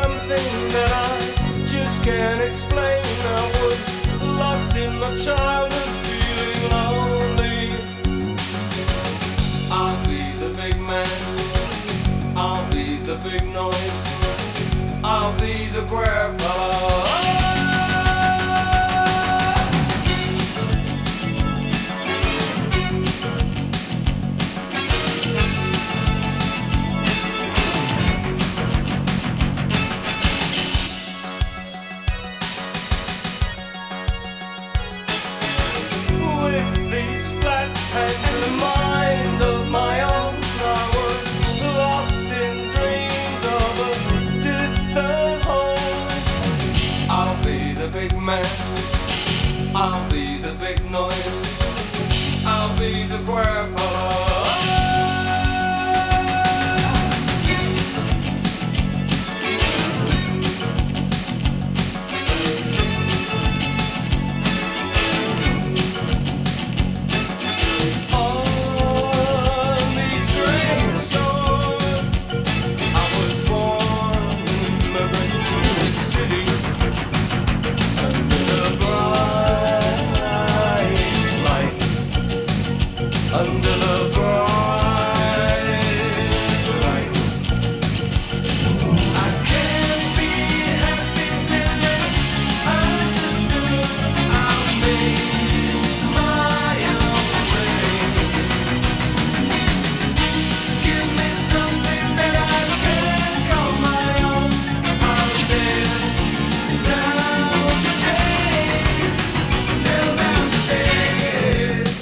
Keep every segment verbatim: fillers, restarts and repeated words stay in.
something that I just can't explain. I was lost in my childhood, feeling lonely. I'll be the big man, I'll be the big noise, I'll be the grandpa. And a mind of my own, I was lost in dreams of a distant home. I'll be the big man, I'll be the big noise, I'll be the grandpa. Under the bright lights, I can't be happy till it's understood. I'll make my own way. Give me something that I can call my own. I'll nail down the days, nail down the days.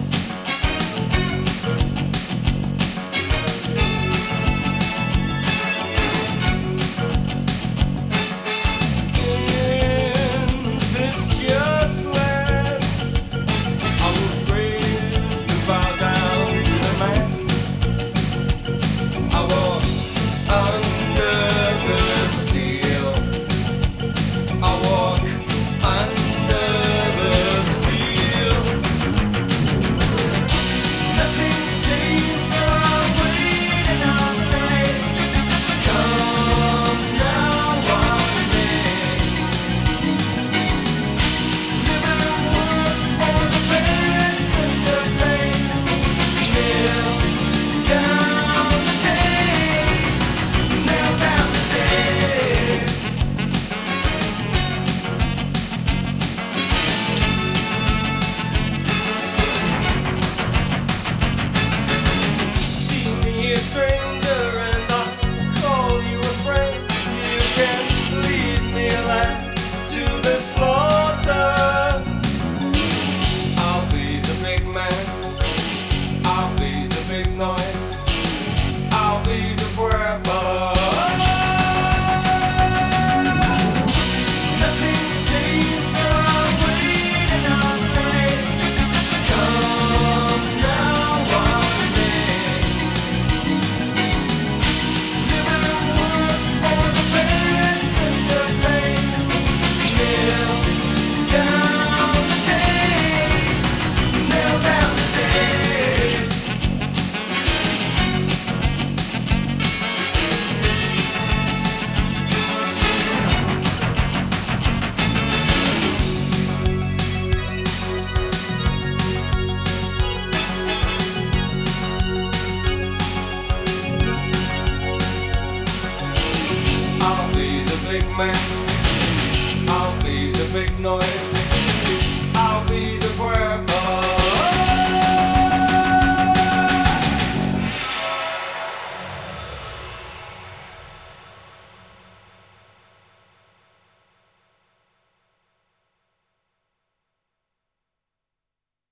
Stranger and I call you a friend. You can lead me lad to the slaughter. I'll be the big man, I'll be the big noise, I'll be the grandpa. Nothing's changed, so I'm waiting on rain. Come now, one day. Big man, I'll be the big noise.